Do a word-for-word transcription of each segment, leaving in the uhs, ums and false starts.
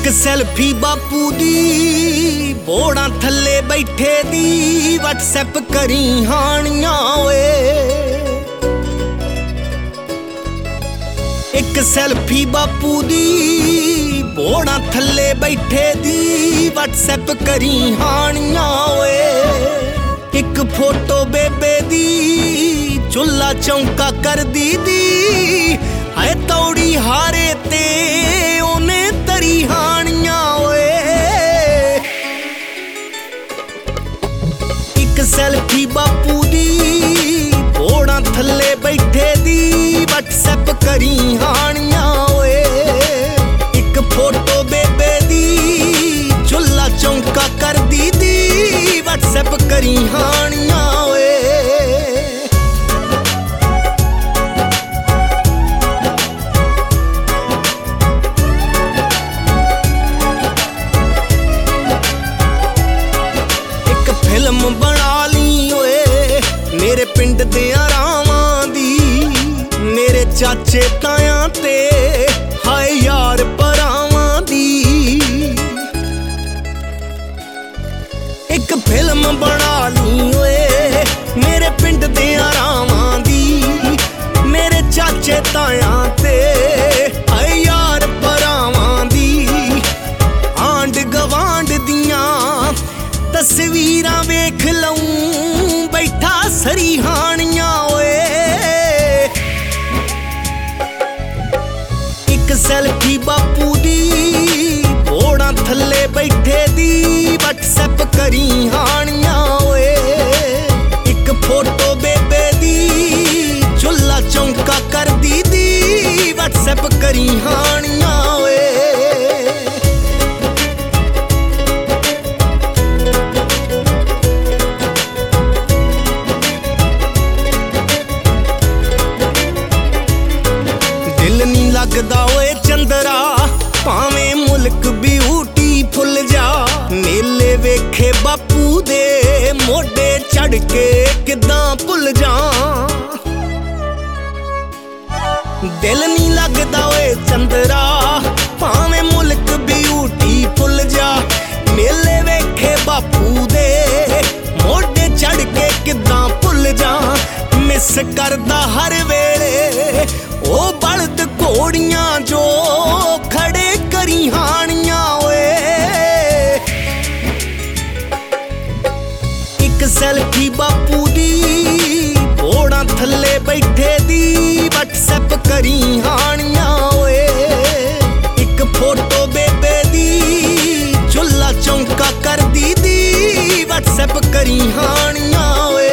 एक सैल्फी बापू दी बोड़ा थल्ले बैठे दी व्हाट्सएप करी हानियां ओए। एक सैल्फी बापू दी बोड़ा थल्ले बैठे दी व्हाट्सएप करी हानियां ओए। एक फोटो बेबे दी चुल्ला चौंका कर दी दी है तौड़ी हारे ते ओने तरी हानियां ओए। एक सैल्फी बापू दी बोड़ा थल्ले बैठे दी व्हाट्सएप करी हानियां ओए। एक फोटो बेबे दी चुल्ला चौंका कर दी दी व्हाट्सएप करी हानियां ओए। फिल्म बना ली ओए मेरे पिंड दे रावां दी, मेरे चाचे तायां ते हाय यार भरावां दी। एक फिल्म बना ली ओए मेरे पिंड दे रावां दी, मेरे चाचे तायां ते हाय यार भरावां दी। आंड गवांड दियां तस्वीरां वेख लऊं बैठा सरी हानियां ओए। एक सैल्फी बापू दी बोड़ा थल्ले बैठे दी व्हाट्सएप करी हानियां ओए। एक फोटो बेबे दी चुल्ला चौंका कर दी दी व्हाट्सएप करी हानियां ओए। लगदा ओए चंदरा भावें मुल्क ब्यूटीफुल जा, मेले वेखे बापू दे मोढे चढ़ के किदां भुल जा। दिल नी लगदा ओए चंदरा भावें मुल्क ब्यूटीफुल जा, मेले वेखे बापू दे मोढे चढ़ के किदां भुल जा। मिस करदा हर वेले ओ बलद घोड़ियां जो खड़े करी हानियां ओए। एक सैल्फी बापू दी बोड़ा थल्ले बैठे दी व्हाट्सएप करी हानियां ओए। एक फोटो बेबे दी चुल्ला चौंका कर दी दी व्हाट्सएप करी हानियां ओए।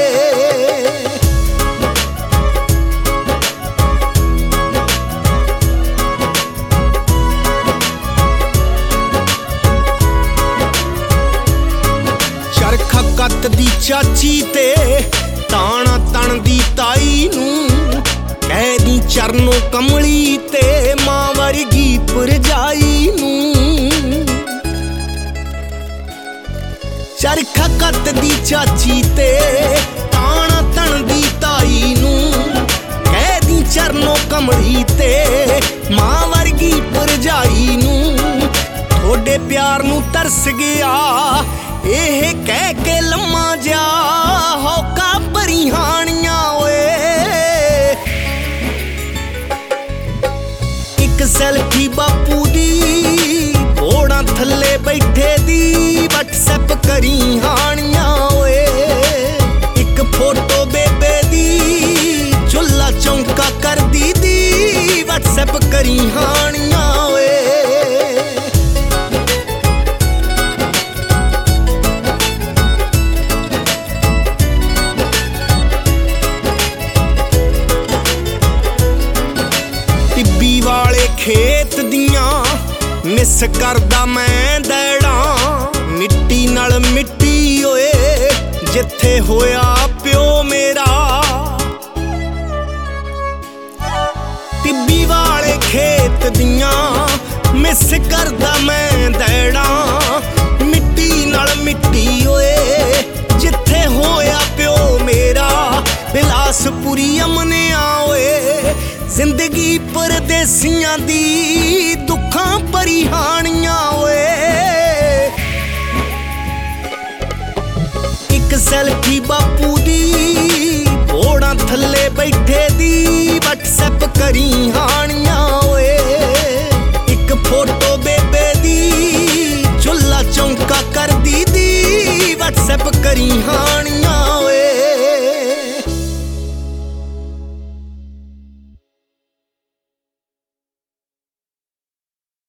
कत दी चाची ते ताना तन दी ताई नूं कह दी चरनों कमली ते मां वर्गी भरजाई नूं। चरखा कत दी चाची ते ताना तन दी ताई नूं कह दी चरनों कमली ते मां वर्गी भरजाई नूं। थोड़े प्यार नूं तरस गया एह कह के लम्मा जा होका भरी हानियां ओए। एक सैल्फी बापू दी बोड़ा थल्ले बैठे दी व्हाट्सएप करी हानियां ओए। एक फोटो बेबे दी चुल्ला चौंका कर दी दी व्हाट्सएप करी हानियां ओए। वाले खेत दियां मिस करदा मैं दैड़ा, मिट्टी नाल मिट्टी ओए जिथे होया प्यो मेरा। टिब्बी वाले खेत दियां मिस करदा मैं दैड़ा, मिट्टी नाल मिट्टी ओए जिथे होया प्यो मेरा। बिलासपुरी अमनिया ओए जिंदगी परदेसियां दी दुखां भरी हानियां ओए। ਸੈਲਫੀ ਬਾਪੂ ਦੀ ਘੋੜਾਂ ਥੱਲੇ ਬੈਠੇ ਦੀ WhatsApp ਕਰੀ ਹਾਣੀਆਂ ਓਏ। ਇੱਕ ਫੋਟੋ ਬੇਬੇ ਦੀ ਚੁੱਲਾ ਚੌਂਕਾ ਕਰਦੀ ਦੀ WhatsApp ਕਰੀ ਹਾਂ